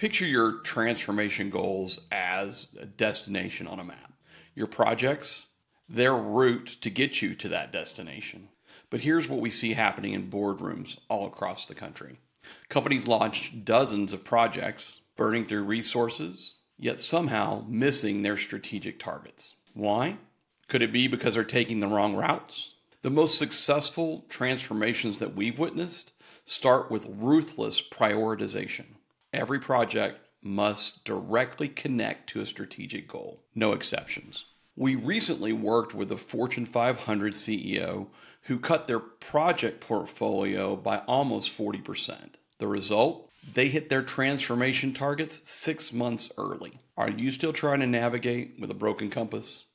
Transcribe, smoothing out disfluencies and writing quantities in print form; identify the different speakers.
Speaker 1: Picture your transformation goals as a destination on a map. Your projects, their route to get you to that destination. But here's what we see happening in boardrooms all across the country. Companies launch dozens of projects, burning through resources, yet somehow missing their strategic targets. Why? Could it be because they're taking the wrong routes? The most successful transformations that we've witnessed start with ruthless prioritization. Every project must directly connect to a strategic goal, no exceptions. We recently worked with a Fortune 500 CEO who cut their project portfolio by almost 40%. The result? They hit their transformation targets 6 months early. Are you still trying to navigate with a broken compass?